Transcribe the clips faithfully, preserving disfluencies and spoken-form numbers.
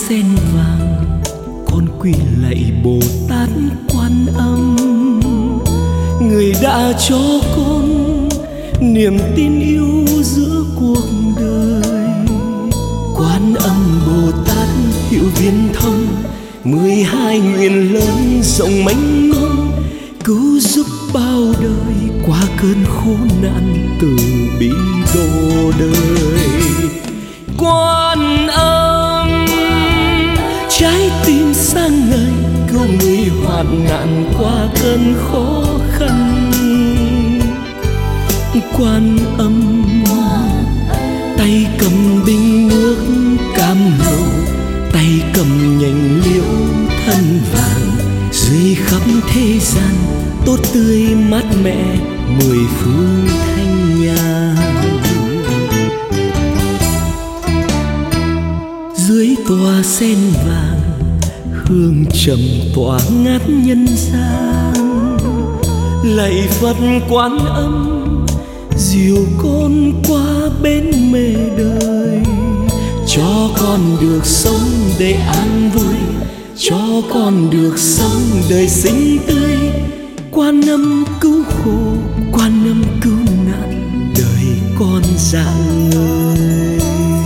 sen vàng, con quỳ lạy Bồ Tát Quan Âm, người đã cho con niềm tin yêu giữa cuộc đời. Quan Âm Bồ Tát hiệu viên thông, mười hai nguyện lớn rộng mênh mông, cứu giúp bao đời qua cơn khổ nạn, từ bi độ đời. Quan Âm trái tim sáng ngời, cứu người hoạn nạn qua cơn khó khăn. Quan Âm tay cầm bình nước cam lộ, tay cầm nhành liễu thân vàng, dưới khắp thế gian tốt tươi mát mẻ mười phương thanh nhàn. Dưới tòa sen vàng hương trầm tỏa ngát nhân gian, lạy Phật Quan Âm dìu con qua bến mê đời, cho con được sống để an vui, cho con được sống đời xinh tươi. Quan Âm cứu khổ, Quan Âm cứu nạn, đời con rạng ngời.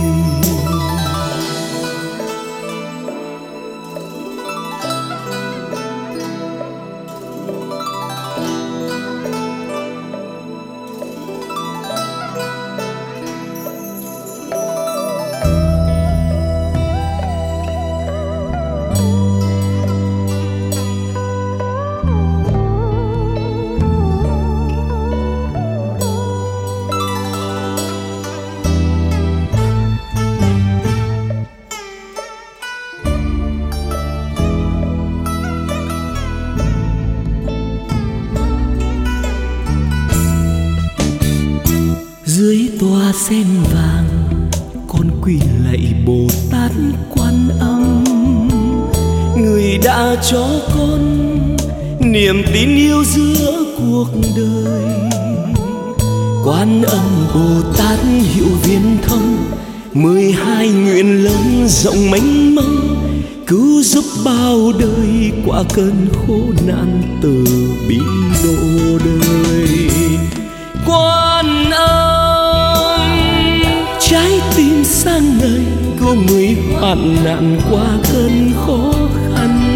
Dưới tòa sen vàng con quỳ lạy Bồ Tát Quan Âm, người đã cho con niềm tin yêu giữa cuộc đời. Quan Âm Bồ Tát hiệu viên thông, mười hai nguyện lớn rộng mênh mông, cứu giúp bao đời qua cơn khổ nạn, từ bi độ đời. Quan Âm trái tim sáng ngời, cứu người hoạn nạn qua cơn khó khăn.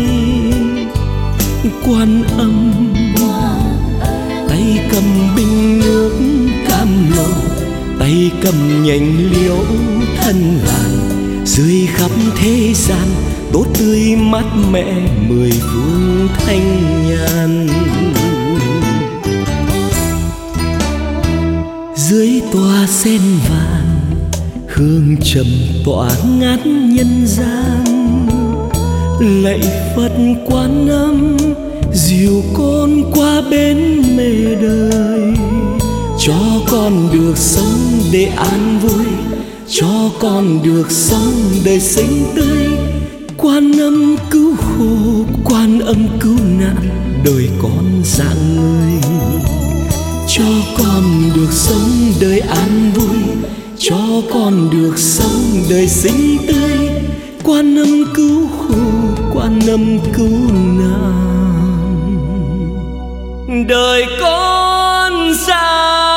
Quan Âm tay cầm bình nước cam lộ, tay cầm nhành liễu thân vàng, dưới khắp thế gian tốt tươi mát mẻ mười phương thanh nhàn. Dưới tòa sen vàng hương trầm tỏa ngát nhân gian, lạy Phật Quan Âm dìu con qua bến mê đời, cho con được sống để an vui, cho con được sống đời xinh tươi. Quan Âm cứu khổ, Quan Âm cứu nạn, đời con rạng ngời, cho con được sống đời an vui, cho con được sống đời xinh tươi. Quan Âm cứu khổ, Quan Âm cứu nạn, đời con rạng